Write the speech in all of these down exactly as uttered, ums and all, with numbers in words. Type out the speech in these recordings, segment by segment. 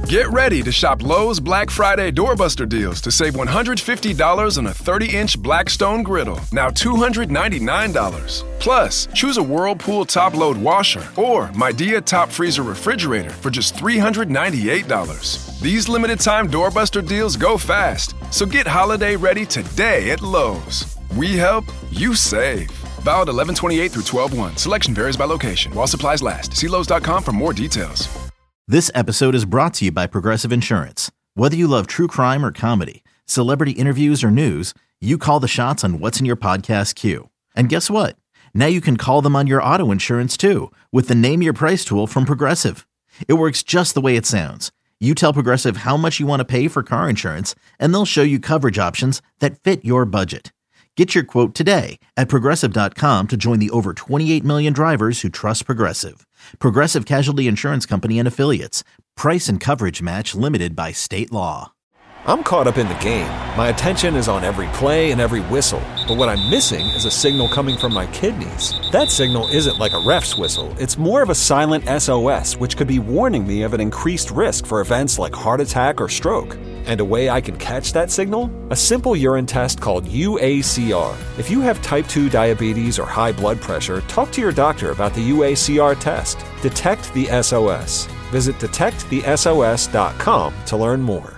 Get ready to shop Lowe's Black Friday Doorbuster deals to save one hundred fifty dollars on a thirty-inch Blackstone griddle, now two hundred ninety-nine dollars. Plus, choose a Whirlpool top-load washer or Midea top freezer refrigerator for just three hundred ninety-eight dollars. These limited-time Doorbuster deals go fast, so get holiday ready today at Lowe's. We help, you save. Valid eleven twenty-eight through twelve one. Selection varies by location. While supplies last. See Lowe's dot com for more details. This episode is brought to you by Progressive Insurance. Whether you love true crime or comedy, celebrity interviews or news, you call the shots on what's in your podcast queue. And guess what? Now you can call them on your auto insurance too with the Name Your Price tool from Progressive. It works just the way it sounds. You tell Progressive how much you want to pay for car insurance, and they'll show you coverage options that fit your budget. Get your quote today at Progressive dot com to join the over twenty-eight million drivers who trust Progressive. Progressive Casualty Insurance Company and Affiliates. Price and coverage match limited by state law. I'm caught up in the game. My attention is on every play and every whistle. But what I'm missing is a signal coming from my kidneys. That signal isn't like a ref's whistle. It's more of a silent S O S, which could be warning me of an increased risk for events like heart attack or stroke. And a way I can catch that signal? A simple urine test called U A C R. If you have type two diabetes or high blood pressure, talk to your doctor about the U A C R test. Detect the S O S. Visit detect the S O S dot com to learn more.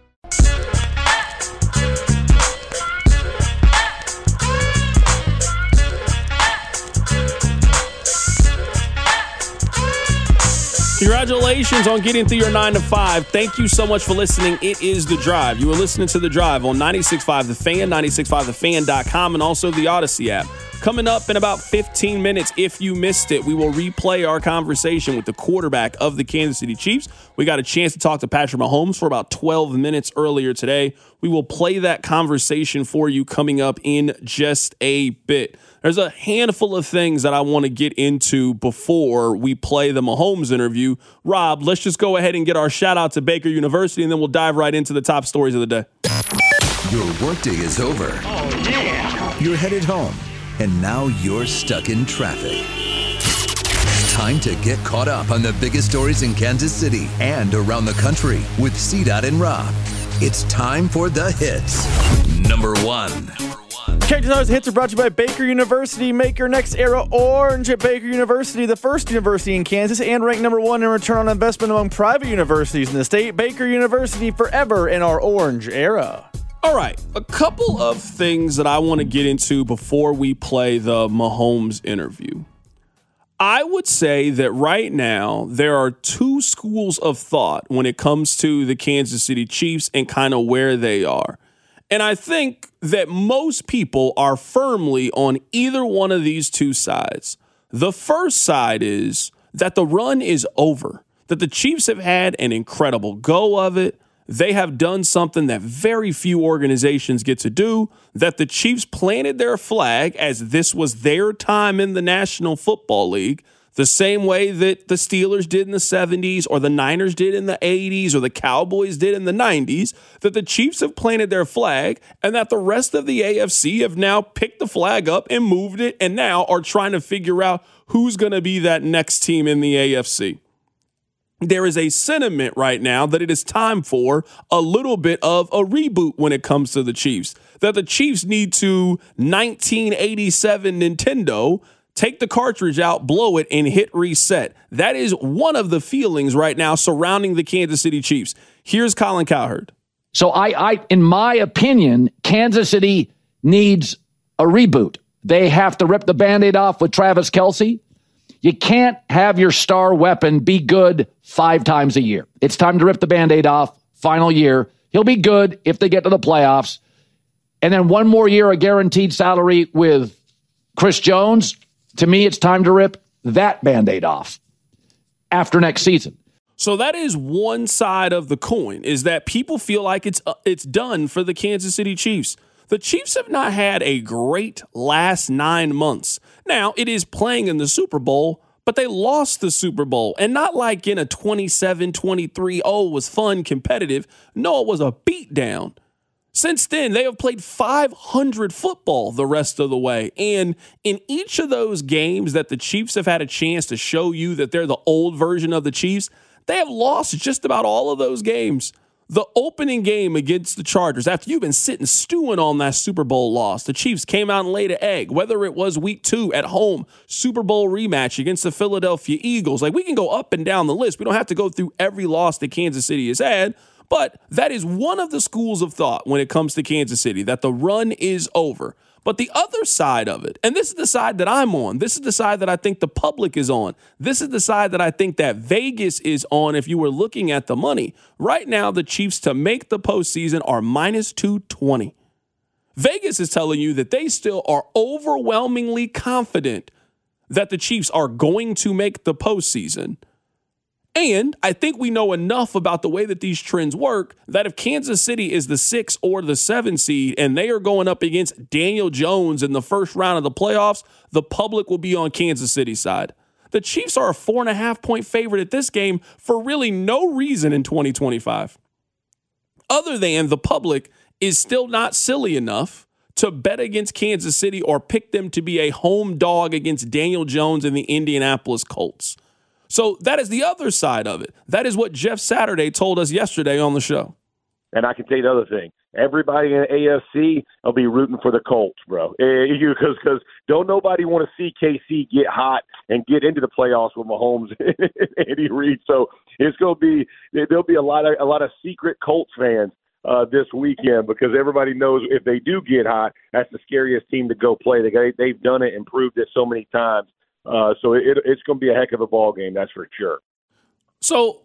Congratulations on getting through your nine to five. Thank you so much for listening. It is The Drive. You are listening to The Drive on ninety-six point five The Fan, ninety-six point five the fan dot com, and also the Odyssey app. Coming up in about fifteen minutes, if you missed it, we will replay our conversation with the quarterback of the Kansas City Chiefs. We got a chance to talk to Patrick Mahomes for about twelve minutes earlier today. We will play that conversation for you coming up in just a bit. There's a handful of things that I want to get into before we play the Mahomes interview. Rob, let's just go ahead and get our shout out to Baker University, and then we'll dive right into the top stories of the day. Your workday is over. Oh, yeah. You're headed home, and now you're stuck in traffic. It's time to get caught up on the biggest stories in Kansas City and around the country with C Dot and Rob. It's time for the hits. Number one. Character Stars Hits are brought to you by Baker University. Make your next era orange at Baker University, the first university in Kansas, and ranked number one in return on investment among private universities in the state. Baker University, forever in our orange era. All right, a couple of things that I want to get into before we play the Mahomes interview. I would say that right now there are two schools of thought when it comes to the Kansas City Chiefs and kind of where they are. And I think that most people are firmly on either one of these two sides. The first side is that the run is over, that the Chiefs have had an incredible go of it. They have done something that very few organizations get to do, that the Chiefs planted their flag as this was their time in the National Football League, the same way that the Steelers did in the seventies or the Niners did in the eighties or the Cowboys did in the nineties, that the Chiefs have planted their flag and that the rest of the A F C have now picked the flag up and moved it and now are trying to figure out who's going to be that next team in the A F C. There is a sentiment right now that it is time for a little bit of a reboot when it comes to the Chiefs, that the Chiefs need to nineteen eighty-seven Nintendo, take the cartridge out, blow it, and hit reset. That is one of the feelings right now surrounding the Kansas City Chiefs. Here's Colin Cowherd. So I, I, in my opinion, Kansas City needs a reboot. They have to rip the Band-Aid off with Travis Kelce. You can't have your star weapon be good five times a year. It's time to rip the Band-Aid off. Final year. He'll be good if they get to the playoffs. And then one more year, a guaranteed salary with Chris Jones. To me, it's time to rip that Band-Aid off after next season. So that is one side of the coin, is that people feel like it's uh, it's done for the Kansas City Chiefs. The Chiefs have not had a great last nine months. Now, it is playing in the Super Bowl, but they lost the Super Bowl. And not like in a twenty-seven twenty-three, oh, it was fun, competitive. No, it was a beatdown. Since then, they have played five hundred football the rest of the way. And in each of those games that the Chiefs have had a chance to show you that they're the old version of the Chiefs, They have lost just about all of those games. The opening game against the Chargers, after you've been sitting stewing on that Super Bowl loss, the Chiefs came out and laid an egg, whether it was week two at home, Super Bowl rematch against the Philadelphia Eagles. Like, we can go up and down the list. We don't have to go through every loss that Kansas City has had, but that is one of the schools of thought when it comes to Kansas City, that the run is over. But the other side of it, and this is the side that I'm on, this is the side that I think the public is on, this is the side that I think that Vegas is on if you were looking at the money. Right now, the Chiefs to make the postseason are minus two twenty. Vegas is telling you that they still are overwhelmingly confident that the Chiefs are going to make the postseason. And I think we know enough about the way that these trends work that if Kansas City is the six or the seven seed and they are going up against Daniel Jones in the first round of the playoffs, the public will be on Kansas City's side. The Chiefs are a four and a half point favorite at this game for really no reason in twenty twenty-five. Other than the public is still not silly enough to bet against Kansas City or pick them to be a home dog against Daniel Jones and the Indianapolis Colts. So that is the other side of it. That is what Jeff Saturday told us yesterday on the show. And I can tell you the other thing. Everybody in the A F C will be rooting for the Colts, bro. Because because don't nobody want to see K C get hot and get into the playoffs with Mahomes and Andy Reid. So it's going to be there'll be a lot of a lot of secret Colts fans uh, this weekend because everybody knows if they do get hot, that's the scariest team to go play. They they've done it and proved it so many times. Uh, so it, it's going to be a heck of a ball game, that's for sure. So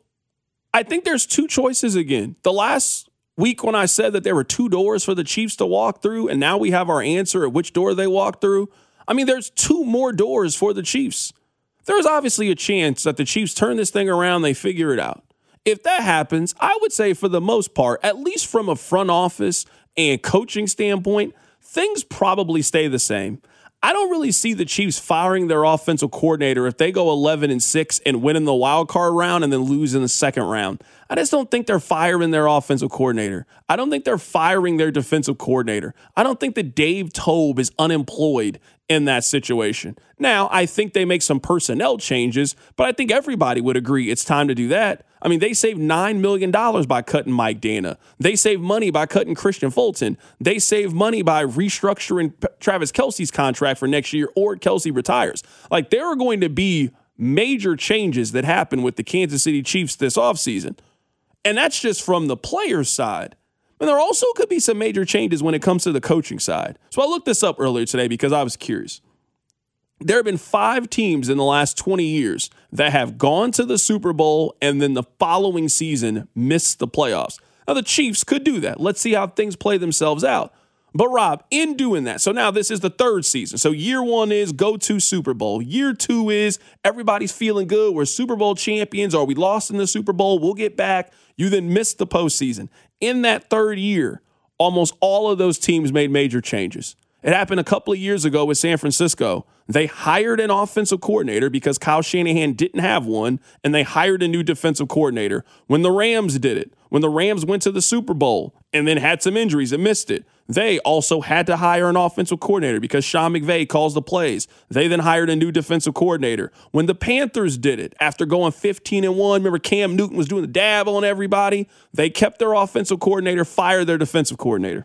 I think there's two choices again. The last week when I said that there were two doors for the Chiefs to walk through, and now we have our answer at which door they walk through. I mean, there's two more doors for the Chiefs. There's obviously a chance that the Chiefs turn this thing around, they figure it out. If that happens, I would say for the most part, at least from a front office and coaching standpoint, things probably stay the same. I don't really see the Chiefs firing their offensive coordinator if they go eleven and six and win in the wild card round and then lose in the second round. I just don't think they're firing their offensive coordinator. I don't think they're firing their defensive coordinator. I don't think that Dave Toub is unemployed in that situation. Now, I think they make some personnel changes, but I think everybody would agree it's time to do that. I mean, they saved nine million dollars by cutting Mike Dana. They saved money by cutting Christian Fulton. They saved money by restructuring Travis Kelce's contract for next year or Kelce retires. Like, there are going to be major changes that happen with the Kansas City Chiefs this offseason. And that's just from the players' side. And there also could be some major changes when it comes to the coaching side. So I looked this up earlier today because I was curious. There have been five teams in the last twenty years that have gone to the Super Bowl and then the following season missed the playoffs. Now, the Chiefs could do that. Let's see how things play themselves out. But, Rob, in doing that, so now this is the third season. So year one is go to Super Bowl. Year two is everybody's feeling good. We're Super Bowl champions, or we lost in the Super Bowl. We'll get back. You then missed the postseason. In that third year, almost all of those teams made major changes. It happened a couple of years ago with San Francisco. They hired an offensive coordinator because Kyle Shanahan didn't have one, and they hired a new defensive coordinator. When the Rams did it, when the Rams went to the Super Bowl and then had some injuries and missed it, they also had to hire an offensive coordinator because Sean McVay calls the plays. They then hired a new defensive coordinator. When the Panthers did it, after going fifteen and one, remember Cam Newton was doing the dab on everybody? They kept their offensive coordinator, fired their defensive coordinator.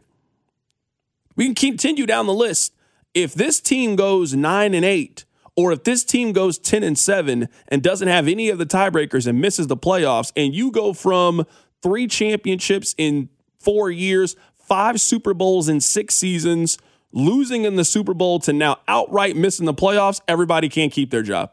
We can continue down the list. If this team goes nine and eight, or if this team goes ten and seven and doesn't have any of the tiebreakers and misses the playoffs, and you go from three championships in four years, five Super Bowls in six seasons, losing in the Super Bowl to now outright missing the playoffs, everybody can't keep their job.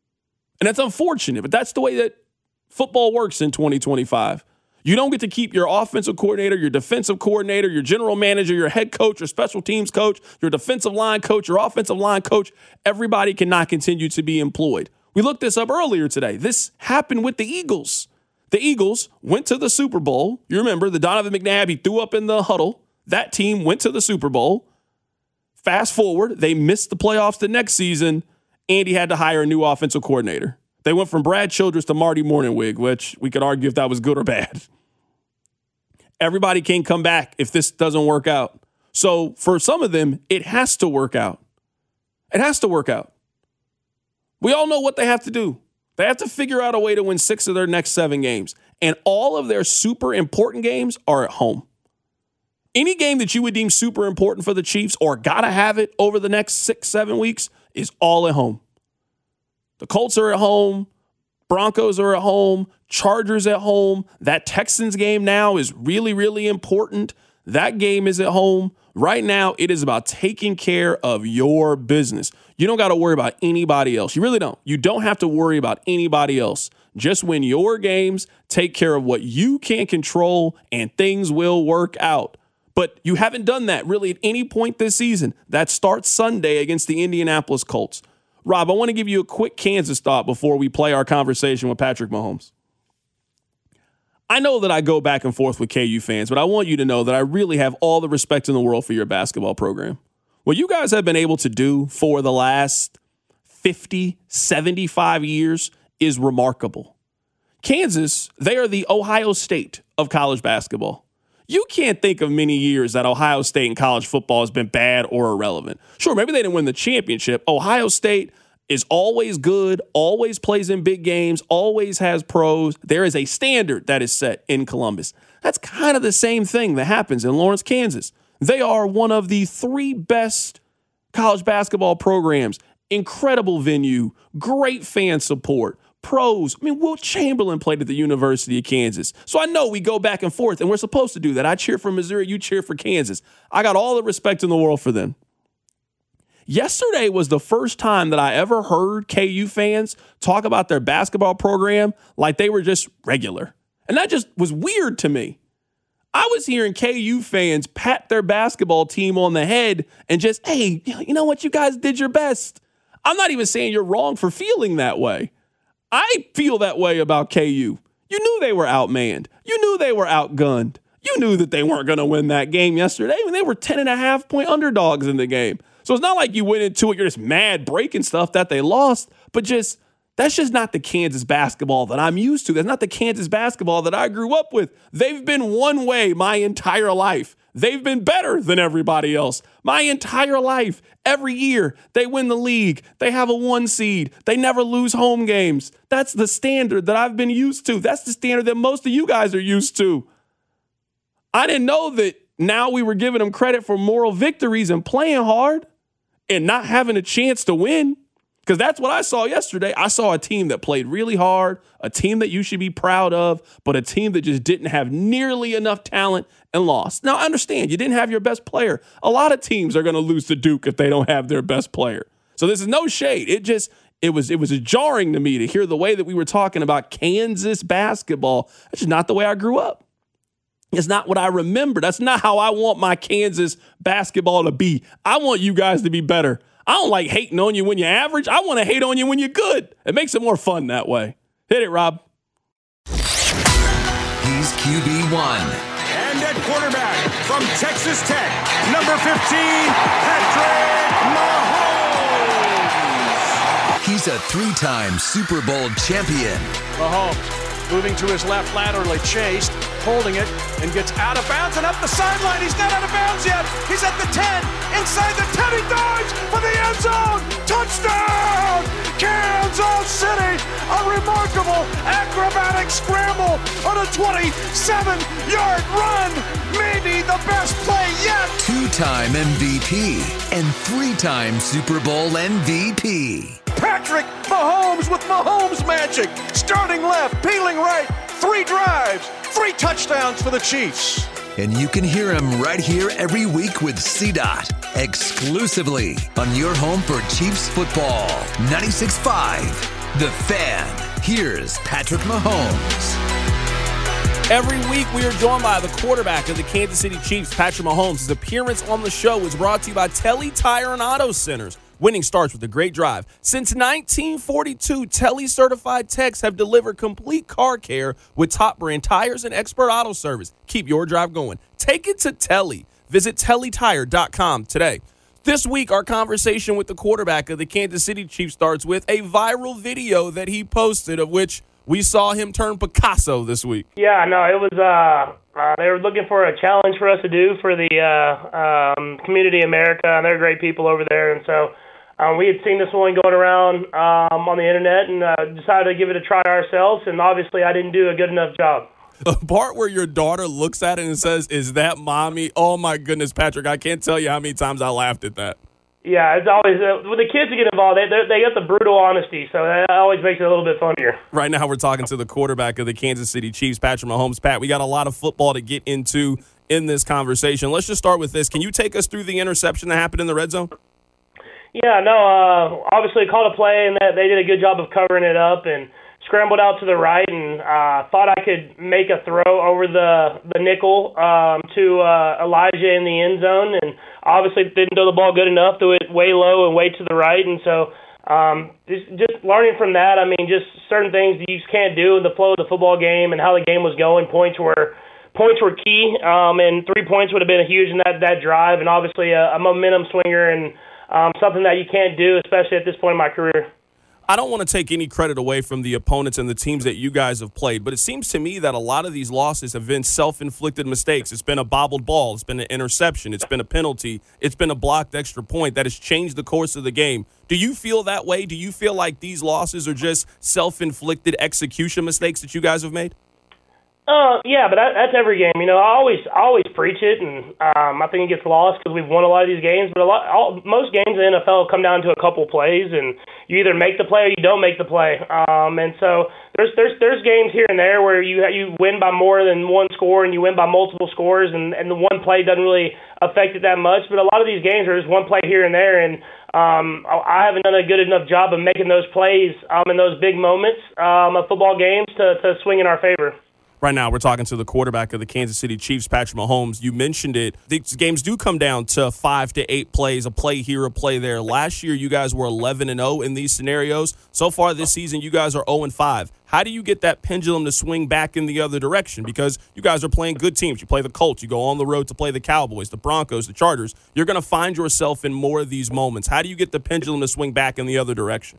And that's unfortunate, but that's the way that football works in twenty twenty-five. You don't get to keep your offensive coordinator, your defensive coordinator, your general manager, your head coach, your special teams coach, your defensive line coach, your offensive line coach. Everybody cannot continue to be employed. We looked this up earlier today. This happened with the Eagles. The Eagles went to the Super Bowl. You remember the Donovan McNabb, he threw up in the huddle. That team went to the Super Bowl. Fast forward, they missed the playoffs the next season. Andy had to hire a new offensive coordinator. They went from Brad Childress to Marty Mornhinweg, which we could argue if that was good or bad. Everybody can't come back if this doesn't work out. So for some of them, it has to work out. It has to work out. We all know what they have to do. They have to figure out a way to win six of their next seven games. And all of their super important games are at home. Any game that you would deem super important for the Chiefs or gotta have it over the next six, seven weeks is all at home. The Colts are at home. Broncos are at home. Chargers at home. That Texans game now is really, really important. That game is at home. Right now, it is about taking care of your business. You don't got to worry about anybody else. You really don't. You don't have to worry about anybody else. Just win your games, take care of what you can control, and things will work out. But you haven't done that really at any point this season. That starts Sunday against the Indianapolis Colts. Rob, I want to give you a quick Kansas thought before we play our conversation with Patrick Mahomes. I know that I go back and forth with K U fans, but I want you to know that I really have all the respect in the world for your basketball program. What you guys have been able to do for the last fifty, seventy-five years is remarkable. Kansas, they are the Ohio State of college basketball. You can't think of many years that Ohio State in college football has been bad or irrelevant. Sure, maybe they didn't win the championship. Ohio State is always good, always plays in big games, always has pros. There is a standard that is set in Columbus. That's kind of the same thing that happens in Lawrence, Kansas. They are one of the three best college basketball programs. Incredible venue, great fan support, pros. I mean, Wilt Chamberlain played at the University of Kansas. So I know we go back and forth, and we're supposed to do that. I cheer for Missouri, you cheer for Kansas. I got all the respect in the world for them. Yesterday was the first time that I ever heard K U fans talk about their basketball program like they were just regular. And that just was weird to me. I was hearing K U fans pat their basketball team on the head and just, hey, you know what? You guys did your best. I'm not even saying you're wrong for feeling that way. I feel that way about K U. You knew they were outmanned. You knew they were outgunned. You knew that they weren't going to win that game yesterday when they were ten and a half point underdogs in the game. So it's not like you went into it, you're just mad breaking stuff that they lost, but just that's just not the Kansas basketball that I'm used to. That's not the Kansas basketball that I grew up with. They've been one way my entire life. They've been better than everybody else my entire life. Every year, they win the league. They have a one seed. They never lose home games. That's the standard that I've been used to. That's the standard that most of you guys are used to. I didn't know that now we were giving them credit for moral victories and playing hard and not having a chance to win. Because that's what I saw yesterday. I saw a team that played really hard, a team that you should be proud of, but a team that just didn't have nearly enough talent and lost. Now, I understand you didn't have your best player. A lot of teams are going to lose to Duke if they don't have their best player. So this is no shade. It just, it was, it was jarring to me to hear the way that we were talking about Kansas basketball. That's just not the way I grew up. It's not what I remember. That's not how I want my Kansas basketball to be. I want you guys to be better. I don't like hating on you when you're average. I want to hate on you when you're good. It makes it more fun that way. Hit it, Rob. He's Q B one. And at quarterback from Texas Tech, number fifteen, Patrick Mahomes. He's a three-time Super Bowl champion. Mahomes moving to his left laterally, chased, holding it, and gets out of bounds and up the sideline. He's not out of bounds yet. He's at the ten, inside the ten. He dives for the end zone. Touchdown, Kansas City. A remarkable acrobatic scramble on a twenty-seven-yard run. Maybe the best play yet. Two-time M V P and three-time Super Bowl M V P. Patrick Mahomes with Mahomes magic. Starting left, peeling right. Three drives, three touchdowns for the Chiefs. And you can hear him right here every week with C DOT, exclusively on your home for Chiefs football. ninety-six point five, The Fan. Here's Patrick Mahomes. Every week we are joined by the quarterback of the Kansas City Chiefs, Patrick Mahomes. His appearance on the show is brought to you by Telly Tire and Auto Centers. Winning starts with a great drive. Since nineteen forty-two, Telly certified techs have delivered complete car care with top brand tires and expert auto service. Keep your drive going. Take it to Telly. Visit telly tire dot com today. This week, our conversation with the quarterback of the Kansas City Chiefs starts with a viral video that he posted, of which we saw him turn Picasso this week. Yeah, no, it was, uh, uh, they were looking for a challenge for us to do for the uh, um, Community America, and they're great people over there. And so um, we had seen this one going around um, on the internet and uh, decided to give it a try ourselves, and obviously I didn't do a good enough job. The part where your daughter looks at it and says, "Is that mommy?" Oh, my goodness, Patrick, I can't tell you how many times I laughed at that. Yeah, it's always uh, – when the kids get involved, they they get the brutal honesty, so that always makes it a little bit funnier. Right now we're talking to the quarterback of the Kansas City Chiefs, Patrick Mahomes. Pat, we got a lot of football to get into in this conversation. Let's just start with this. Can you take us through the interception that happened in the red zone? Yeah, no, uh, obviously called a play, and that they did a good job of covering it up and scrambled out to the right and uh, thought I could make a throw over the, the nickel um, to uh, Elijah in the end zone, and obviously didn't throw the ball good enough, threw it way low and way to the right, and so um, just, just learning from that, I mean, just certain things you just can't do in the flow of the football game and how the game was going. Points were points were key, um, and three points would have been huge in that, that drive, and obviously a, a momentum swinger and um, something that you can't do, especially at this point in my career. I don't want to take any credit away from the opponents and the teams that you guys have played, but it seems to me that a lot of these losses have been self-inflicted mistakes. It's been a bobbled ball. It's been an interception. It's been a penalty. It's been a blocked extra point that has changed the course of the game. Do you feel that way? Do you feel like these losses are just self-inflicted execution mistakes that you guys have made? Uh, yeah, but that, that's every game. You know, I always, I always preach it, and um, I think it gets lost because we've won a lot of these games. But a lot, all, most games in the N F L come down to a couple plays, and you either make the play or you don't make the play. Um, and so there's, there's, there's games here and there where you you win by more than one score, and you win by multiple scores, and, and the one play doesn't really affect it that much. But a lot of these games are just one play here and there, and um, I haven't done a good enough job of making those plays um, in those big moments um, of football games to, to swing in our favor. Right now, we're talking to the quarterback of the Kansas City Chiefs, Patrick Mahomes. You mentioned it. These games do come down to five to eight plays, a play here, a play there. Last year, you guys were eleven and oh in these scenarios. So far this season, you guys are oh and five. How do you get that pendulum to swing back in the other direction? Because you guys are playing good teams. You play the Colts. You go on the road to play the Cowboys, the Broncos, the Chargers. You're going to find yourself in more of these moments. How do you get the pendulum to swing back in the other direction?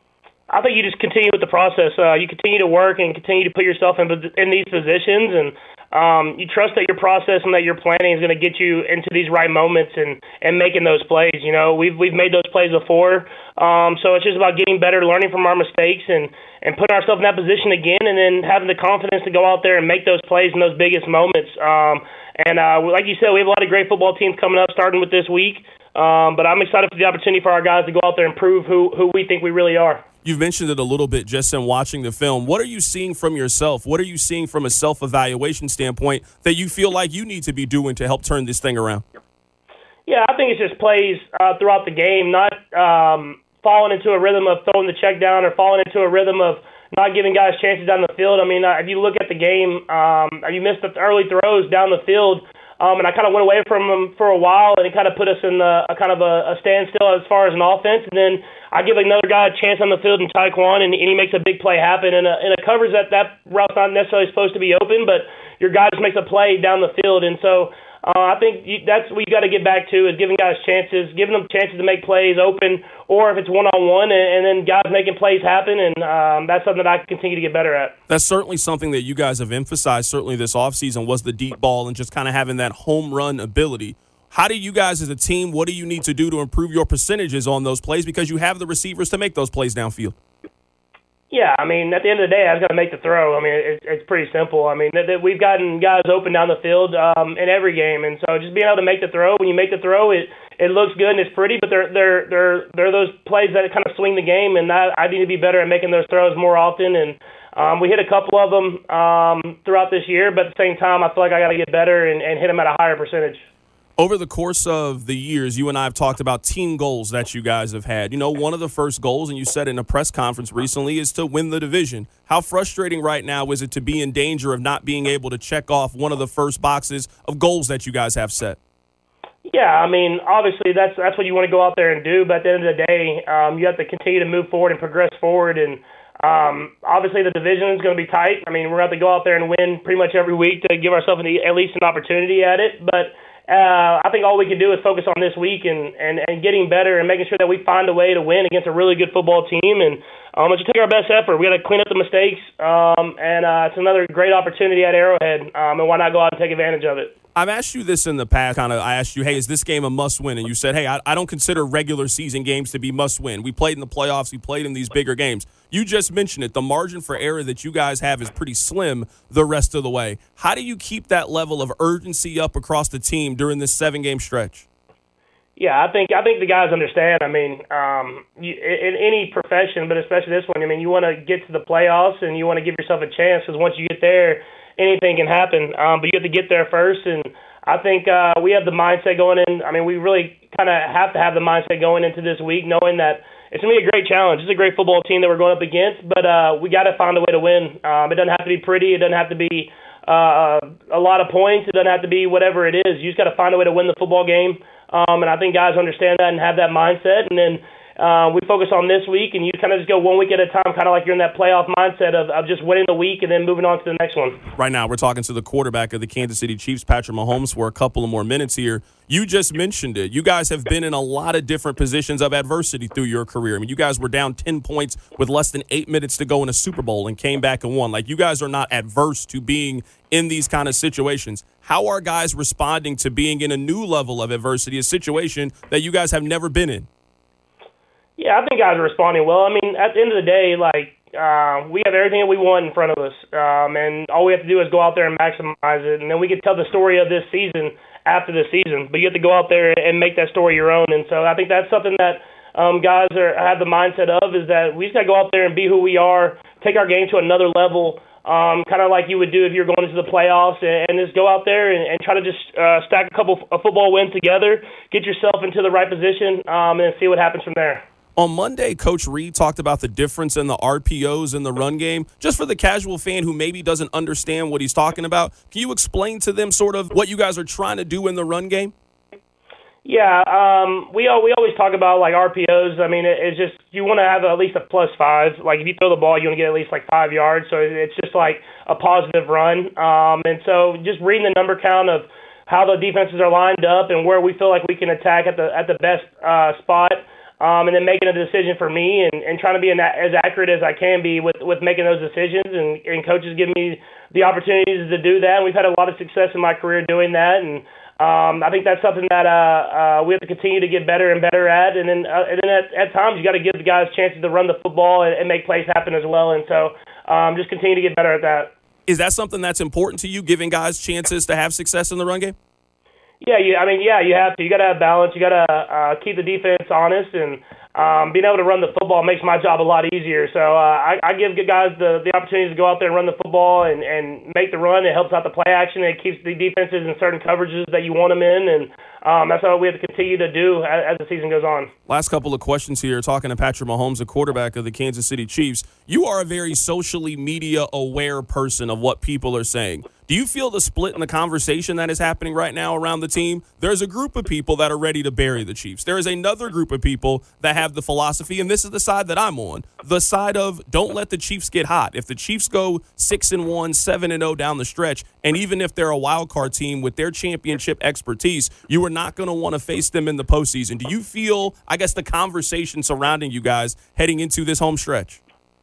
I think you just continue with the process. Uh, you continue to work and continue to put yourself in in these positions, and um, you trust that your process and that your planning is going to get you into these right moments and, and making those plays. You know, we've we've made those plays before, um, so it's just about getting better, learning from our mistakes, and, and putting ourselves in that position again, and then having the confidence to go out there and make those plays in those biggest moments. Um, and uh, like you said, we have a lot of great football teams coming up, starting with this week. Um, but I'm excited for the opportunity for our guys to go out there and prove who who we think we really are. You've mentioned it a little bit just in watching the film. What are you seeing from yourself? What are you seeing from a self-evaluation standpoint that you feel like you need to be doing to help turn this thing around? Yeah, I think it's just plays uh, throughout the game, not um, falling into a rhythm of throwing the check down or falling into a rhythm of not giving guys chances down the field. I mean, uh, if you look at the game, um, you missed the early throws down the field. Um, and I kind of went away from him for a while, and it kind of put us in a, a kind of a, a standstill as far as an offense. And then I give another guy a chance on the field in Tyquan, and, and he makes a big play happen. And a, and a covers that that route's not necessarily supposed to be open, but your guy just makes a play down the field. And so uh, I think you, that's what you got to get back to, is giving guys chances, giving them chances to make plays open, or if it's one-on-one, and, and then guys making plays happen. And um, that's something that I can continue to get better at. That's certainly something that you guys have emphasized, certainly this offseason, was the deep ball and just kind of having that home run ability. How do you guys as a team, what do you need to do to improve your percentages on those plays, because you have the receivers to make those plays downfield? Yeah, I mean, at the end of the day, I was going to make the throw. I mean, it, it's pretty simple. I mean, th- th- we've gotten guys open down the field um, in every game, and so just being able to make the throw. When you make the throw, it it looks good and it's pretty, but they're they're they're they're those plays that kind of swing the game, and I, I need to be better at making those throws more often. And um, we hit a couple of them um, throughout this year, but at the same time, I feel like I got to get better and, and hit them at a higher percentage. Over the course of the years, you and I have talked about team goals that you guys have had. You know, one of the first goals, and you said in a press conference recently, is to win the division. How frustrating right now is it to be in danger of not being able to check off one of the first boxes of goals that you guys have set? Yeah, I mean, obviously that's that's what you want to go out there and do, but at the end of the day, um, you have to continue to move forward and progress forward. And um, obviously the division is going to be tight. I mean, we're going to have to go out there and win pretty much every week to give ourselves an, at least an opportunity at it. But Uh, I think all we can do is focus on this week and, and, and getting better and making sure that we find a way to win against a really good football team. And um, let's just take our best effort. We got to clean up the mistakes, um, and uh, it's another great opportunity at Arrowhead, um, and why not go out and take advantage of it? I've asked you this in the past. Kind of, I asked you, hey, is this game a must-win? And you said, hey, I, I don't consider regular season games to be must-win. We played in the playoffs. We played in these bigger games. You just mentioned it. The margin for error that you guys have is pretty slim the rest of the way. How do you keep that level of urgency up across the team during this seven-game stretch? Yeah, I think I think the guys understand. I mean, um, you, in any profession, but especially this one, I mean, you want to get to the playoffs and you want to give yourself a chance because once you get there, anything can happen. Um, but you have to get there first, and I think uh, we have the mindset going in. I mean, we really kind of have to have the mindset going into this week, knowing that it's going to be a great challenge. It's a great football team that we're going up against, but uh, we got to find a way to win. Um, it doesn't have to be pretty. It doesn't have to be uh, a lot of points. It doesn't have to be whatever it is. You just got to find a way to win the football game. Um, and I think guys understand that and have that mindset. And then uh, we focus on this week, and you kind of just go one week at a time, kind of like you're in that playoff mindset of, of just winning the week and then moving on to the next one. Right now, we're talking to the quarterback of the Kansas City Chiefs, Patrick Mahomes, for a couple of more minutes here. You just mentioned it. You guys have been in a lot of different positions of adversity through your career. I mean, you guys were down ten points with less than eight minutes to go in a Super Bowl and came back and won. Like, you guys are not adverse to being in these kind of situations. How are guys responding to being in a new level of adversity, a situation that you guys have never been in? Yeah, I think guys are responding well. I mean, at the end of the day, like, uh, we have everything that we want in front of us, um, and all we have to do is go out there and maximize it, and then we can tell the story of this season after the season. But you have to go out there and make that story your own, and so I think that's something that um, guys are have the mindset of, is that we just got to go out there and be who we are, take our game to another level, um, kind of like you would do if you're going into the playoffs, and, and just go out there and, and try to just uh, stack a couple of football wins together, get yourself into the right position, um, and see what happens from there. On Monday, Coach Reed talked about the difference in the R P Os in the run game. Just for the casual fan who maybe doesn't understand what he's talking about, can you explain to them sort of what you guys are trying to do in the run game? Yeah, um, we we always talk about, like, R P Os. I mean, it, it's just you want to have at least a plus five. Like, if you throw the ball, you want to get at least, like, five yards. So it's just, like, a positive run. Um, and so just reading the number count of how the defenses are lined up and where we feel like we can attack at the at the best uh, spot, Um, and then making a decision for me and, and trying to be an, as accurate as I can be with, with making those decisions, and, and coaches give me the opportunities to do that. And we've had a lot of success in my career doing that, and um, I think that's something that uh, uh, we have to continue to get better and better at. And then, uh, and then at, at times you got to give the guys chances to run the football and, and make plays happen as well. And so um, just continue to get better at that. Is that something that's important to you, giving guys chances to have success in the run game? Yeah, you, I mean, yeah, you have to. You got to have balance. You got to uh, keep the defense honest, and um, being able to run the football makes my job a lot easier. So uh, I, I give guys the, the opportunity to go out there and run the football and, and make the run. It helps out the play action. It keeps the defenses in certain coverages that you want them in, and um, that's what we have to continue to do as, as the season goes on. Last couple of questions here, talking to Patrick Mahomes, the quarterback of the Kansas City Chiefs. You are a very socially media-aware person of what people are saying. Do you feel the split in the conversation that is happening right now around the team? There's a group of people that are ready to bury the Chiefs. There is another group of people that have the philosophy, and this is the side that I'm on, the side of don't let the Chiefs get hot. If the Chiefs go six and one, seven and oh down the stretch, and even if they're a wild card team with their championship expertise, you are not going to want to face them in the postseason. Do you feel, I guess, the conversation surrounding you guys heading into this home stretch?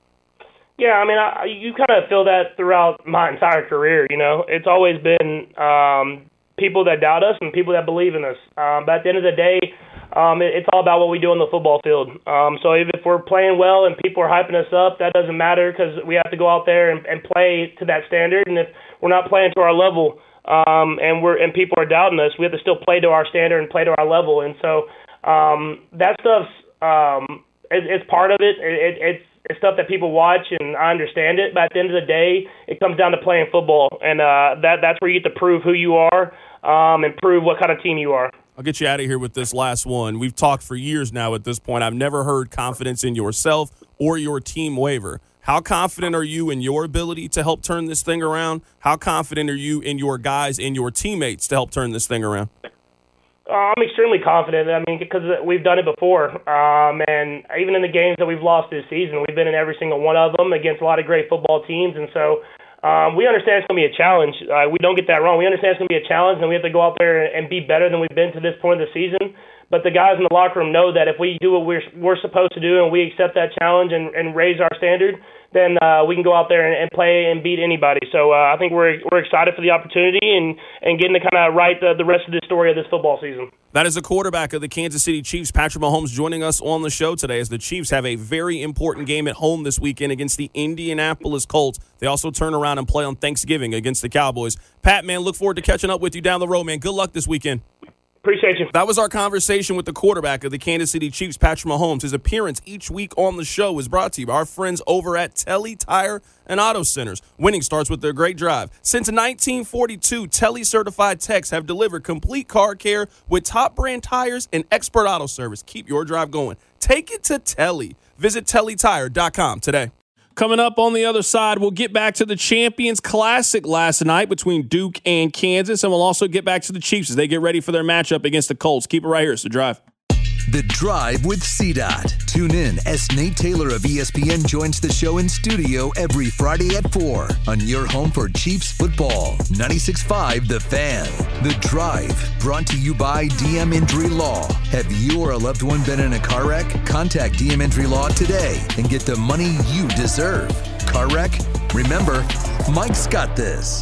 Yeah, I mean, I, you kind of feel that throughout my entire career, you know. It's always been um, people that doubt us and people that believe in us. Um, but at the end of the day, um, it, it's all about what we do on the football field. Um, so if, if we're playing well and people are hyping us up, that doesn't matter because we have to go out there and, and play to that standard. And if we're not playing to our level um, and we're and people are doubting us, we have to still play to our standard and play to our level. And so um, that stuff's um, it, it's part of it. it, it it's It's stuff that people watch, and I understand it. But at the end of the day, it comes down to playing football, and uh, that that's where you get to prove who you are um, and prove what kind of team you are. I'll get you out of here with this last one. We've talked for years now at this point. I've never heard confidence in yourself or your team waver. How confident are you in your ability to help turn this thing around? How confident are you in your guys and your teammates to help turn this thing around? Uh, I'm extremely confident. I mean, because we've done it before, um, and even in the games that we've lost this season, we've been in every single one of them against a lot of great football teams, and so um, we understand it's going to be a challenge. Uh, we don't get that wrong. We understand it's going to be a challenge, and we have to go out there and be better than we've been to this point of the season. but the guys in the locker room know that if we do what we're we're supposed to do and we accept that challenge and, and raise our standard, then uh, we can go out there and, and play and beat anybody. So uh, I think we're we're excited for the opportunity and, and getting to kind of write the, the rest of the story of this football season. That is the quarterback of the Kansas City Chiefs, Patrick Mahomes, joining us on the show today as the Chiefs have a very important game at home this weekend against the Indianapolis Colts. They also turn around and play on Thanksgiving against the Cowboys. Pat, man, look forward to catching up with you down the road, man. Good luck this weekend. Appreciate you. That was our conversation with the quarterback of the Kansas City Chiefs, Patrick Mahomes. His appearance each week on the show is brought to you by our friends over at Telly Tire and Auto Centers. Winning starts with their great drive. Since nineteen forty-two, Telly certified techs have delivered complete car care with top brand tires and expert auto service. Keep your drive going. Take it to Telly. Visit telly tire dot com today. Coming up on the other side, we'll get back to the Champions Classic last night between Duke and Kansas, and we'll also get back to the Chiefs as they get ready for their matchup against the Colts. Keep it right here. It's The Drive. The Drive with C DOT. Tune in as Nate Taylor of E S P N joins the show in studio every Friday at four on your home for Chiefs football. ninety-six point five The Fan. The Drive, brought to you by D M Injury Law. Have you or a loved one been in a car wreck? Contact D M Injury Law today and get the money you deserve. Car wreck? Remember, Mike's got this.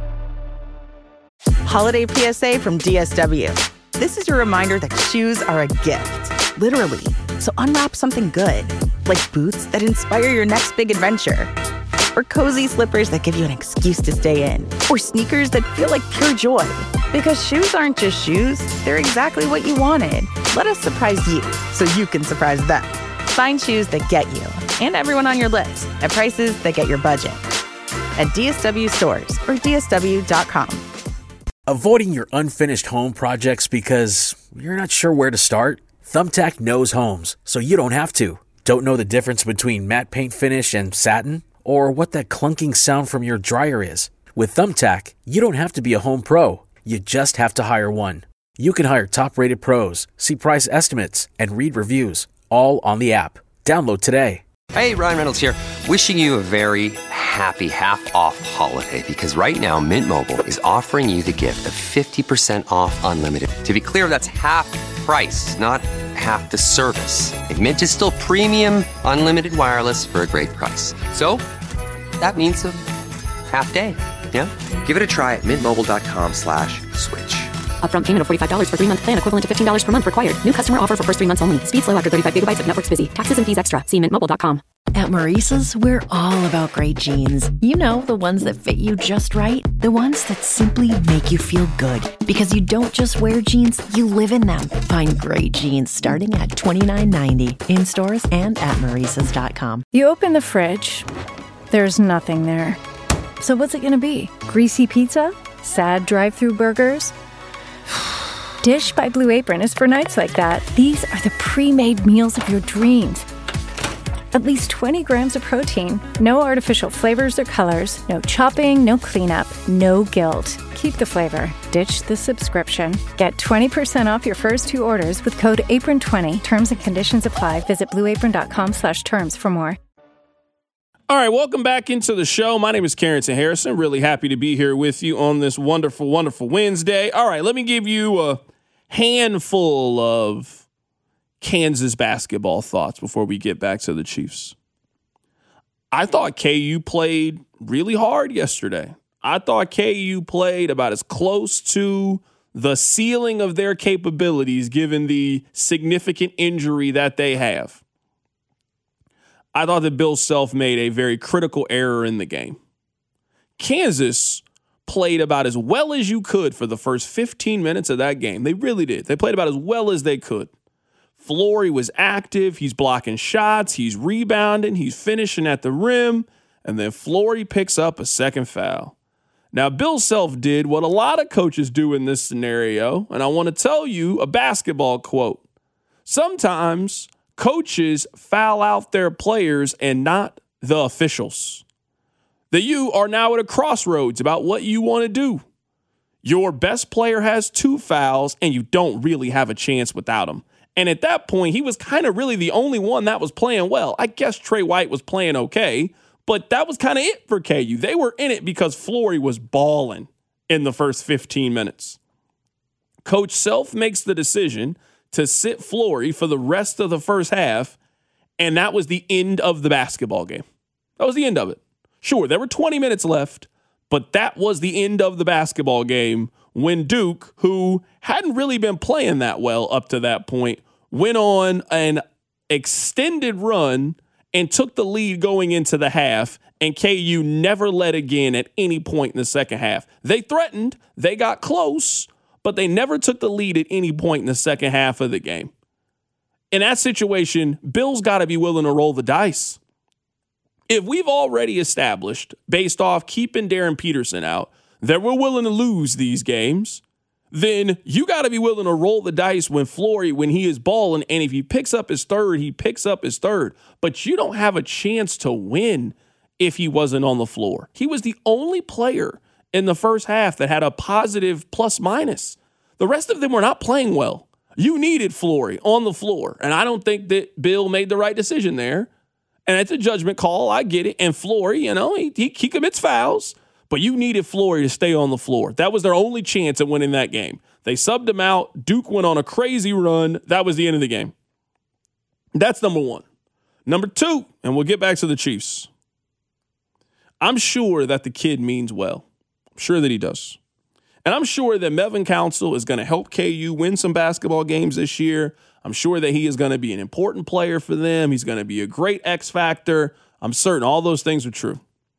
Holiday P S A from D S W. This is your reminder that shoes are a gift, literally. So unwrap something good, like boots that inspire your next big adventure, or cozy slippers that give you an excuse to stay in, or sneakers that feel like pure joy. Because shoes aren't just shoes, they're exactly what you wanted. Let us surprise you so you can surprise them. Find shoes that get you and everyone on your list at prices that get your budget at D S W stores or D S W dot com. Avoiding your unfinished home projects because you're not sure where to start? Thumbtack knows homes, so you don't have to. Don't know the difference between matte paint finish and satin? Or what that clunking sound from your dryer is? With Thumbtack, you don't have to be a home pro. You just have to hire one. You can hire top-rated pros, see price estimates, and read reviews, all on the app. Download today. Hey, Ryan Reynolds here. Wishing you a very happy half-off holiday because right now Mint Mobile is offering you the gift of fifty percent off unlimited. To be clear, that's half price, not half the service. And Mint is still premium unlimited wireless for a great price. So that means a half day. Yeah? Give it a try at mintmobile.com slash switch. Upfront payment of forty-five dollars for three-month plan equivalent to fifteen dollars per month required. New customer offer for first three months only. Speed slow after thirty-five gigabytes if network's busy. Taxes and fees extra. See mint mobile dot com. At Maurice's, we're all about great jeans. You know, the ones that fit you just right. The ones that simply make you feel good. Because you don't just wear jeans, you live in them. Find great jeans starting at twenty-nine ninety in stores and at maurices dot com. You open the fridge, there's nothing there. So what's it gonna be? Greasy pizza? Sad drive-through burgers? Dish by Blue Apron is for nights like that. These are the pre-made meals of your dreams. At least twenty grams of protein, no artificial flavors or colors, no chopping, no cleanup, no guilt. Keep the flavor. Ditch the subscription. Get twenty percent off your first two orders with code apron twenty. Terms and conditions apply. Visit blue apron dot com slash terms for more. All right, welcome back into the show. My name is Carrington Harrison. Really happy to be here with you on this wonderful, wonderful Wednesday. All right, let me give you a handful of Kansas basketball thoughts before we get back to the Chiefs. I thought K U played really hard yesterday. I thought K U played about as close to the ceiling of their capabilities given the significant injury that they have. I thought that Bill Self made a very critical error in the game. Kansas played about as well as you could for the first fifteen minutes of that game. They really did. They played about as well as they could. Flory was active. He's blocking shots. He's rebounding. He's finishing at the rim. And then Flory picks up a second foul. Now, Bill Self did what a lot of coaches do in this scenario. And I want to tell you a basketball quote. Sometimes coaches foul out their players and not the officials. That you are now at a crossroads about what you want to do. Your best player has two fouls and you don't really have a chance without him. And at that point, he was kind of really the only one that was playing well. I guess Trey White was playing okay, but that was kind of it for K U. They were in it because Flory was balling in the first fifteen minutes. Coach Self makes the decision to sit Flory for the rest of the first half, and that was the end of the basketball game. That was the end of it. Sure, there were twenty minutes left, but that was the end of the basketball game when Duke, who hadn't really been playing that well up to that point, went on an extended run and took the lead going into the half, and K U never led again at any point in the second half. They threatened, they got close, but they never took the lead at any point in the second half of the game. In that situation, Bill's got to be willing to roll the dice. If we've already established, based off keeping Darren Peterson out, that we're willing to lose these games, then you got to be willing to roll the dice when Flory, when he is balling, and if he picks up his third, he picks up his third. But you don't have a chance to win if he wasn't on the floor. He was the only player in the first half that had a positive plus minus. The rest of them were not playing well. You needed Flory on the floor, and I don't think that Bill made the right decision there. And it's a judgment call. I get it. And Flory, you know, he, he, he commits fouls, but you needed Flory to stay on the floor. That was their only chance at winning that game. They subbed him out. Duke went on a crazy run. That was the end of the game. That's number one. Number two, and we'll get back to the Chiefs. I'm sure that the kid means well. I'm sure that he does. And I'm sure that Melvin Council is going to help K U win some basketball games this year. I'm sure that he is going to be an important player for them. He's going to be a great X factor. I'm certain all those things are true.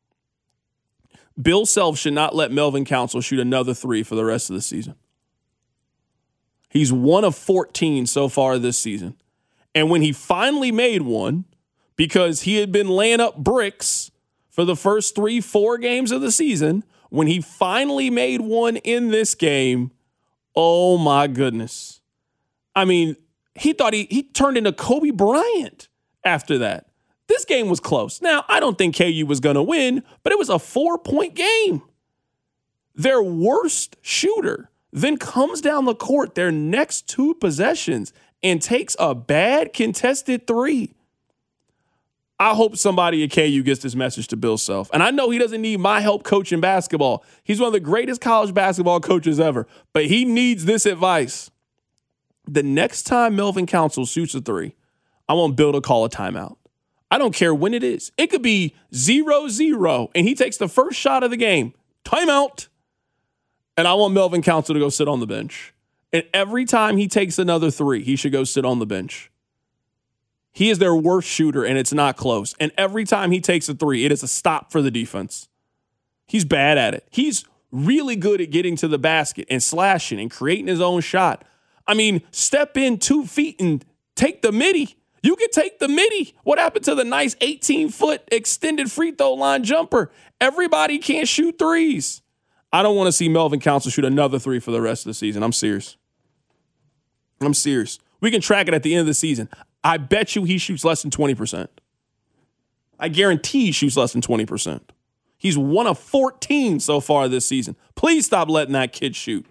Bill Self should not let Melvin Council shoot another three for the rest of the season. He's one of fourteen so far this season. And when he finally made one, because he had been laying up bricks for the first three, four games of the season, when he finally made one in this game, oh my goodness. I mean, he thought he, he turned into Kobe Bryant after that. This game was close. Now, I don't think K U was going to win, but it was a four-point game. Their worst shooter then comes down the court their next two possessions and takes a bad contested three. I hope somebody at K U gets this message to Bill Self. And I know he doesn't need my help coaching basketball. He's one of the greatest college basketball coaches ever, but he needs this advice. The next time Melvin Council shoots a three, I want Bill to call a timeout. I don't care when it is. It could be zero zero, and he takes the first shot of the game. Timeout. And I want Melvin Council to go sit on the bench. And every time he takes another three, he should go sit on the bench. He is their worst shooter, and it's not close. And every time he takes a three, it is a stop for the defense. He's bad at it. He's really good at getting to the basket and slashing and creating his own shot. I mean, step in two feet and take the midi. You can take the midi. What happened to the nice eighteen-foot extended free throw line jumper? Everybody can't shoot threes. I don't want to see Melvin Council shoot another three for the rest of the season. I'm serious. I'm serious. We can track it at the end of the season. I bet you he shoots less than twenty percent. I guarantee he shoots less than twenty percent. He's one of fourteen so far this season. Please stop letting that kid shoot.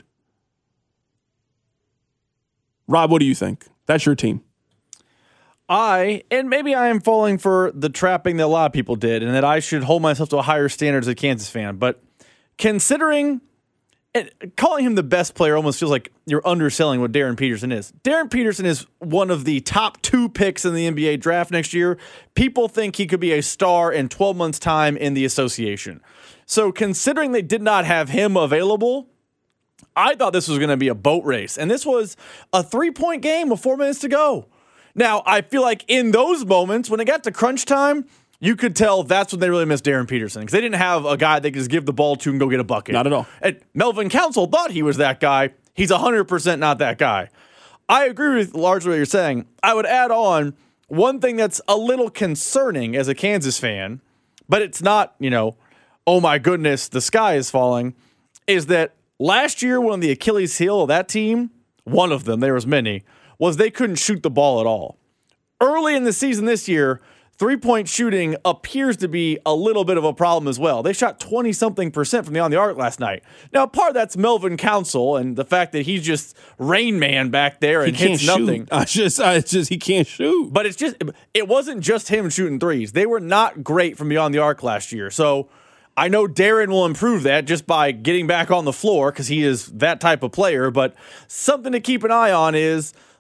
Rob, what do you think? That's your team. I, and maybe I am falling for the trapping that a lot of people did, and that I should hold myself to a higher standard as a Kansas fan, but considering, and calling him the best player almost feels like you're underselling what Darren Peterson is. Darren Peterson is one of the top two picks in the N B A draft next year. People think he could be a star in twelve months' time in the association. So considering they did not have him available, I thought this was going to be a boat race. And this was a three-point game with four minutes to go. Now, I feel like in those moments, when it got to crunch time, you could tell that's when they really missed Darren Peterson, because they didn't have a guy they could just give the ball to and go get a bucket. Not at all. And Melvin Council thought he was that guy. He's one hundred percent not that guy. I agree with largely what you're saying. I would add on one thing that's a little concerning as a Kansas fan, but it's not, you know, oh my goodness, the sky is falling, is that last year when the Achilles heel of that team, one of them, there was many, was they couldn't shoot the ball at all. Early in the season this year, three-point shooting appears to be a little bit of a problem as well. They shot twenty-something percent from beyond the arc last night. Now, part of that's Melvin Council and the fact that he's just Rain Man back there and he can't hits nothing. Shoot. I just, I just, he can't shoot. But it's just, it wasn't just him shooting threes. They were not great from beyond the arc last year. So I know Darren will improve that just by getting back on the floor because he is that type of player. But something to keep an eye on is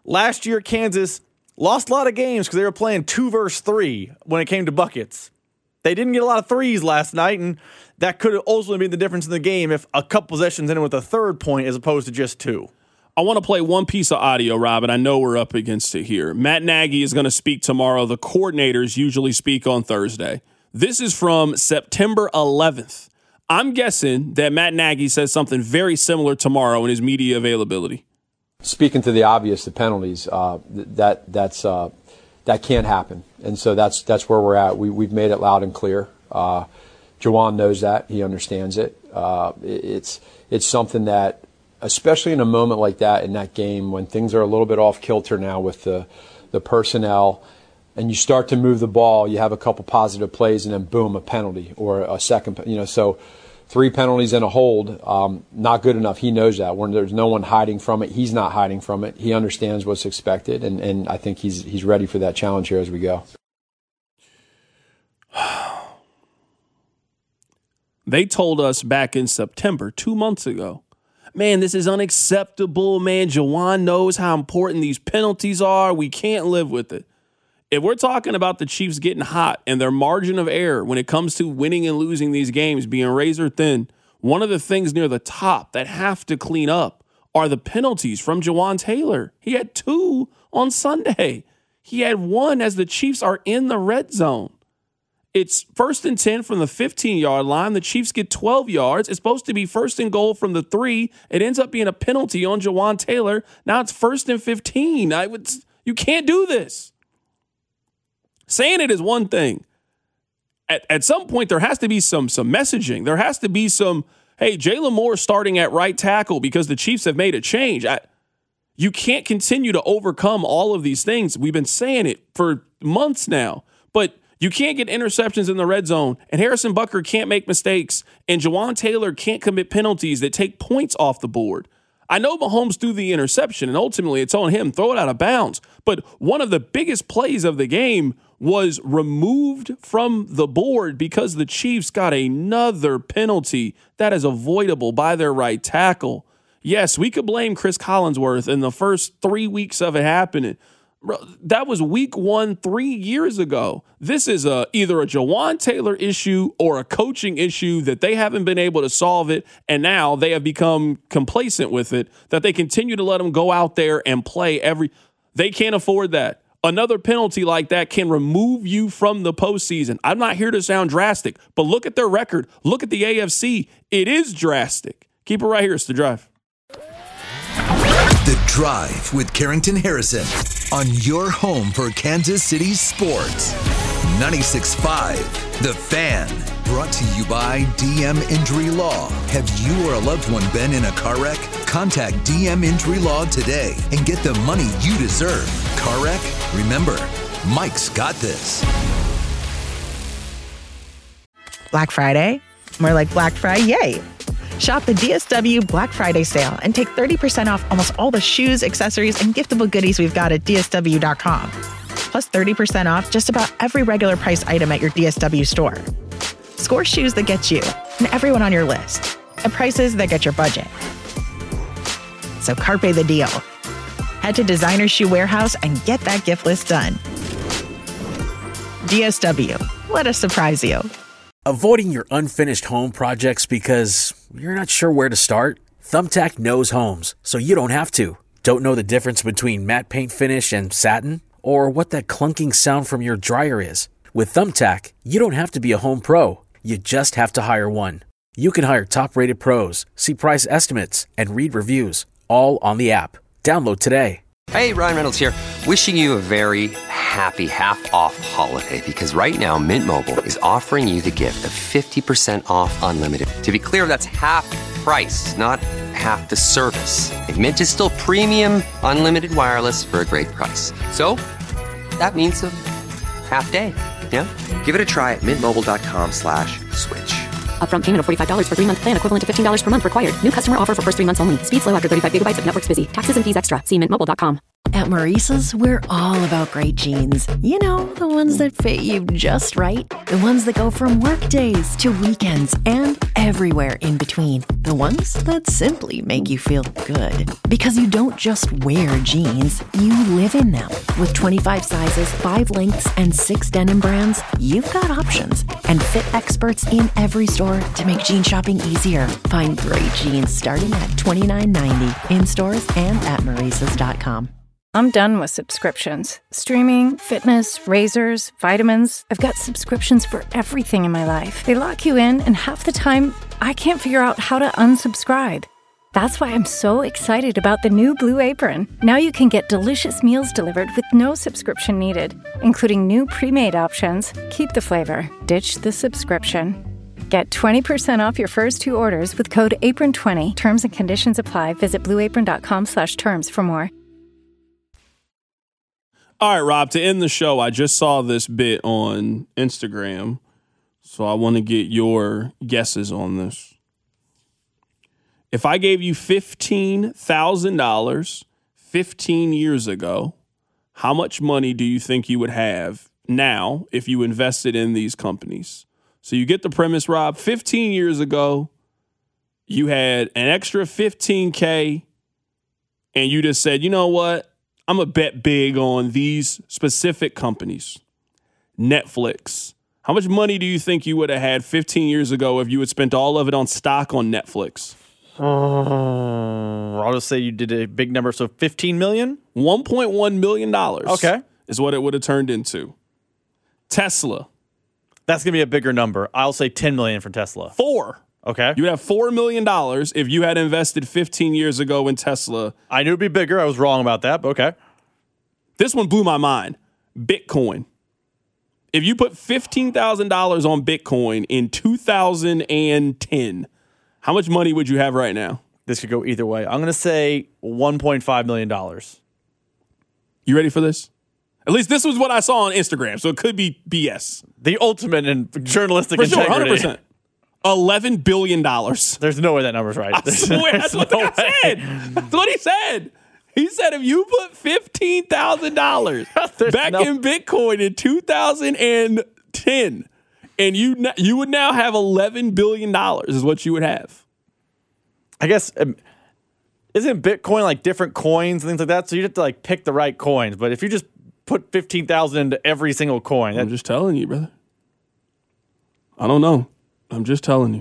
last year Kansas lost a lot of games because they were playing two versus three when it came to buckets. They didn't get a lot of threes last night, and that could have ultimately been the difference in the game if a couple possessions ended with a third point as opposed to just two. I want to play one piece of audio, Rob, and I know we're up against it here. Matt Nagy is going to speak tomorrow. The coordinators usually speak on Thursday. This is from September eleventh. I'm guessing that Matt Nagy says something very similar tomorrow in his media availability. Speaking to the obvious, the penalties, uh, that that's uh, that can't happen, and so that's that's where we're at. We we've made it loud and clear. Uh, Juwan knows that. He understands it. Uh, it's it's something that, especially in a moment like that in that game when things are a little bit off kilter now with the the personnel, and you start to move the ball, you have a couple positive plays, and then boom, a penalty or a second. You know, so three penalties and a hold, um, not good enough. He knows that. When there's no one hiding from it, he's not hiding from it. He understands what's expected, and, and I think he's he's ready for that challenge here as we go. They told us back in September, two months ago, man, this is unacceptable. Man, Juwan knows how important these penalties are. We can't live with it. If we're talking about the Chiefs getting hot and their margin of error when it comes to winning and losing these games being razor thin, one of the things near the top that have to clean up are the penalties from Juwan Taylor. He had two on Sunday. He had one as the Chiefs are in the red zone. It's first and ten from the fifteen-yard line. The Chiefs get twelve yards. It's supposed to be first and goal from the three. It ends up being a penalty on Juwan Taylor. Now it's first and fifteen. I would, you can't do this. Saying it is one thing. At, at some point, there has to be some, some messaging. There has to be some, hey, Jalen Moore starting at right tackle because the Chiefs have made a change. I, you can't continue to overcome all of these things. We've been saying it for months now. But you can't get interceptions in the red zone, and Harrison Butker can't make mistakes, and Juwan Taylor can't commit penalties that take points off the board. I know Mahomes threw the interception, and ultimately it's on him. Throw it out of bounds. But one of the biggest plays of the game was removed from the board because the Chiefs got another penalty that is avoidable by their right tackle. Yes, we could blame Chris Collinsworth in the first three weeks of it happening. That was week one three years ago. This is a, either a Juwan Taylor issue or a coaching issue that they haven't been able to solve it, and now they have become complacent with it, that they continue to let them go out there and play every – they can't afford that. Another penalty like that can remove you from the postseason. I'm not here to sound drastic, but look at their record. Look at the A F C. It is drastic. Keep it right here. It's The Drive. The Drive with Carrington Harrison on your home for Kansas City sports. ninety-six point five, The Fan. Brought to you by D M Injury Law. Have you or a loved one been in a car wreck? Contact D M Injury Law today and get the money you deserve. Car wreck? Remember, Mike's got this. Black Friday? More like Black Friday, yay! Shop the D S W Black Friday sale and take thirty percent off almost all the shoes, accessories, and giftable goodies we've got at D S W dot com. Plus thirty percent off just about every regular price item at your D S W store. Score shoes that get you and everyone on your list at prices that get your budget. So carpe the deal. Head to Designer Shoe Warehouse and get that gift list done. D S W. Let us surprise you. Avoiding your unfinished home projects because you're not sure where to start? Thumbtack knows homes, so you don't have to. Don't know the difference between matte paint finish and satin? Or what that clunking sound from your dryer is? With Thumbtack, you don't have to be a home pro. You just have to hire one. You can hire top-rated pros, see price estimates, and read reviews, all on the app. Download today. Hey, Ryan Reynolds here. Wishing you a very happy half-off holiday because right now Mint Mobile is offering you the gift of fifty percent off unlimited. To be clear, that's half price, not half the service. And Mint is still premium unlimited wireless for a great price. So that means a half day. Yeah? Give it a try at mintmobile.com slash switch. Upfront payment of forty-five dollars for three-month plan equivalent to fifteen dollars per month required. New customer offer for first three months only. Speed slow after thirty-five gigabytes if network's busy. Taxes and fees extra. See mint mobile dot com. At Maurice's, we're all about great jeans. You know, the ones that fit you just right. The ones that go from work days to weekends and everywhere in between. The ones that simply make you feel good. Because you don't just wear jeans, you live in them. With twenty-five sizes, five lengths, and six denim brands, you've got options. And fit experts in every store to make jean shopping easier. Find great jeans starting at twenty-nine ninety in stores and at Maurices dot com. I'm done with subscriptions. Streaming, fitness, razors, vitamins. I've got subscriptions for everything in my life. They lock you in, and half the time, I can't figure out how to unsubscribe. That's why I'm so excited about the new Blue Apron. Now you can get delicious meals delivered with no subscription needed, including new pre-made options. Keep the flavor, ditch the subscription. Get twenty percent off your first two orders with code apron twenty. Terms and conditions apply. Visit blue apron dot com slash terms for more. All right, Rob, to end the show, I just saw this bit on Instagram, so I want to get your guesses on this. If I gave you fifteen thousand dollars fifteen years ago, how much money do you think you would have now if you invested in these companies? So you get the premise, Rob. fifteen years ago, you had an extra fifteen K, and you just said, you know what? I'm going to bet big on these specific companies. Netflix. How much money do you think you would have had fifteen years ago if you had spent all of it on stock on Netflix? Uh, I'll just say you did a big number, so fifteen million dollars? one point one million dollars. Okay. Is what it would have turned into. Tesla. That's going to be a bigger number. I'll say ten million dollars for Tesla. Four. Okay. You would have four million dollars if you had invested fifteen years ago in Tesla. I knew it'd be bigger. I was wrong about that, but okay. This one blew my mind. Bitcoin. If you put fifteen thousand dollars on Bitcoin in two thousand ten, how much money would you have right now? This could go either way. I'm going to say one point five million dollars. You ready for this? At least this was what I saw on Instagram, so it could be B S. The ultimate in journalistic For sure, integrity. one hundred percent. eleven billion dollars. There's no way that number's right. I swear, that's what the no guy said. That's what he said. He said if you put fifteen thousand dollars back no- in Bitcoin in two thousand ten, and you n- you would now have eleven billion dollars is what you would have. I guess, um, isn't Bitcoin like different coins and things like that? So you have to like pick the right coins. But if you just put fifteen thousand into every single coin. I'm just telling you, brother. I don't know. I'm just telling you.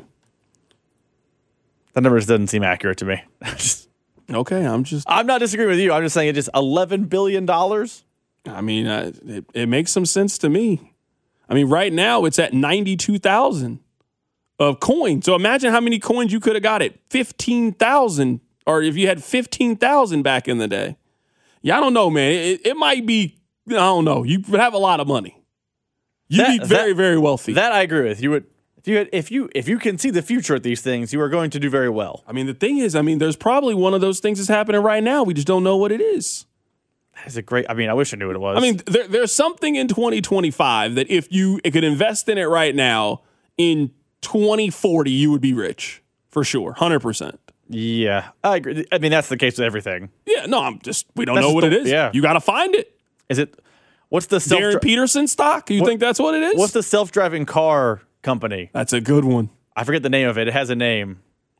That number just doesn't seem accurate to me. Okay, I'm just... I'm not disagreeing with you. I'm just saying it's just eleven billion dollars. I mean, I, it, it makes some sense to me. I mean, right now it's at ninety-two thousand of coins. So imagine how many coins you could have got at fifteen thousand, or if you had fifteen thousand back in the day. Yeah, I don't know, man. It, it might be, I don't know. You would have a lot of money. You'd That- be very, that- very wealthy. That I agree with. You would if you had, if you if you can see the future at these things, you are going to do very well. I mean, the thing is, I mean, there's probably one of those things that's happening right now. We just don't know what it is. That's a great. I mean, I wish I knew what it was. I mean, there, there's something in twenty twenty-five that if you could invest in it right now, in twenty forty, you would be rich for sure, one hundred percent. Yeah, I agree. I mean, that's the case with everything. Yeah, no, I'm just, we don't That's know just what the- it is. yeah. You got to find it. Is it? What's the self? Darren Peterson stock? You What- think that's what it is? What's the self-driving car company? That's a good one. I forget the name of it. It has a name.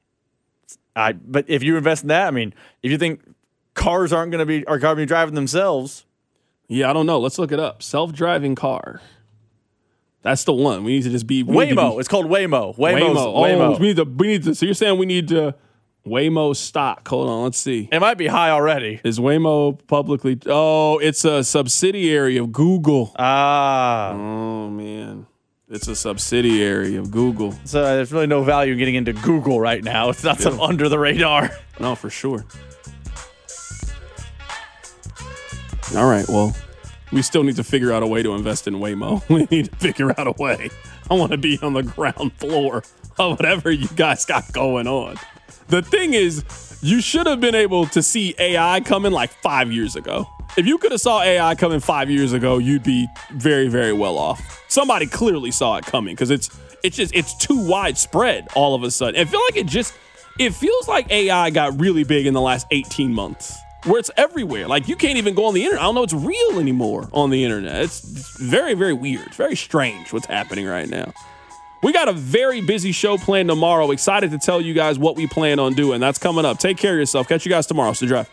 I. But if you invest in that, I mean, if you think cars aren't going to be are going to be driving themselves, Yeah, I don't know. Let's look it up. Self-driving car. That's the one. We need to just be we need to Waymo. be- It's called Waymo. Waymo's, Waymo. Oh, Waymo. we need to. We need to. So you're saying we need to Waymo stock? Hold on. Let's see. It might be high already. Is Waymo publicly? Oh, it's a subsidiary of Google. Ah. Oh man, it's a subsidiary of Google. So there's really no value in getting into Google right now. It's not some Yeah. under the radar. No, for sure. All right. Well, we still need to figure out a way to invest in Waymo. We need to figure out a way. I want to be on the ground floor of whatever you guys got going on. The thing is, you should have been able to see A I coming like five years ago. If you could have saw A I coming five years ago, you'd be very, very well off. Somebody clearly saw it coming because it's it's just it's too widespread all of a sudden. I feel like it just it feels like A I got really big in the last eighteen months. where it's everywhere. Like, you can't even go on the internet. I don't know it's real anymore on the internet. It's very, very weird. It's very strange what's happening right now. We got a very busy show planned tomorrow. Excited to tell you guys what we plan on doing. That's coming up. Take care of yourself. Catch you guys tomorrow. It's The Drive.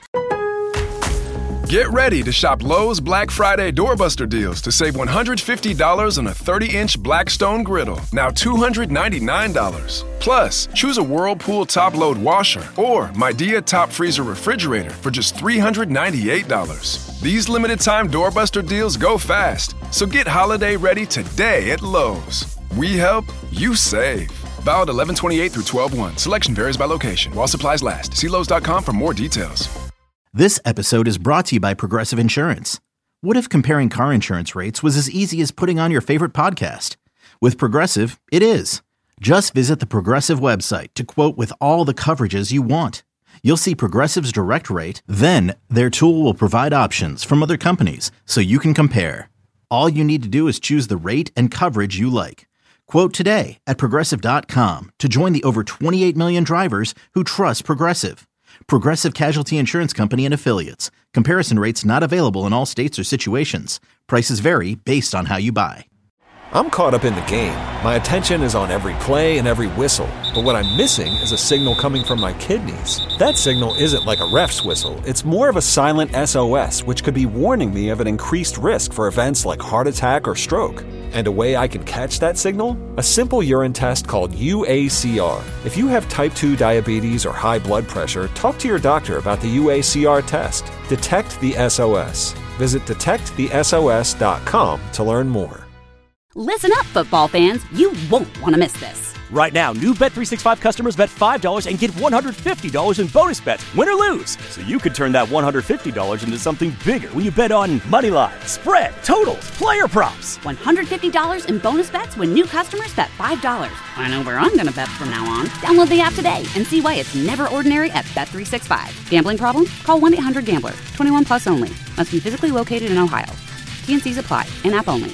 Get ready to shop Lowe's Black Friday doorbuster deals to save one hundred fifty dollars on a thirty-inch Blackstone griddle, now two hundred ninety-nine dollars. Plus, choose a Whirlpool top-load washer or Midea top freezer refrigerator for just three hundred ninety-eight dollars. These limited-time doorbuster deals go fast, so get holiday ready today at Lowe's. We help, you save. Valid eleven twenty-eight through twelve one. Selection varies by location. While supplies last. See Lowe's dot com for more details. This episode is brought to you by Progressive Insurance. What if comparing car insurance rates was as easy as putting on your favorite podcast? With Progressive, it is. Just visit the Progressive website to quote with all the coverages you want. You'll see Progressive's direct rate, then their tool will provide options from other companies so you can compare. All you need to do is choose the rate and coverage you like. Quote today at Progressive dot com to join the over twenty-eight million drivers who trust Progressive. Progressive Casualty Insurance Company and Affiliates. Comparison rates not available in all states or situations. Prices vary based on how you buy. I'm caught up in the game. My attention is on every play and every whistle. But what I'm missing is a signal coming from my kidneys. That signal isn't like a ref's whistle. It's more of a silent S O S, which could be warning me of an increased risk for events like heart attack or stroke. And a way I can catch that signal? A simple urine test called U A C R. If you have type two diabetes or high blood pressure, talk to your doctor about the U A C R test. Detect the S O S. Visit detect the S O S dot com to learn more. Listen up, football fans. You won't want to miss this. Right now, new Bet three sixty-five customers bet five dollars and get one hundred fifty dollars in bonus bets, win or lose. So you could turn that one hundred fifty dollars into something bigger when you bet on money line, spread, totals, player props. one hundred fifty dollars in bonus bets when new customers bet five dollars. I know where I'm going to bet from now on. Download the app today and see why it's never ordinary at Bet three sixty-five. Gambling problem? Call one eight hundred gambler. twenty-one plus only. Must be physically located in Ohio. T N Cs apply. In-app only.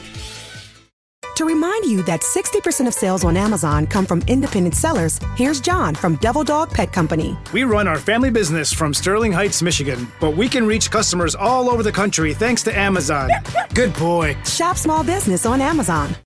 To remind you that sixty percent of sales on Amazon come from independent sellers, here's John from Devil Dog Pet Company. We run our family business from Sterling Heights, Michigan, but we can reach customers all over the country thanks to Amazon. Good boy. Shop small business on Amazon.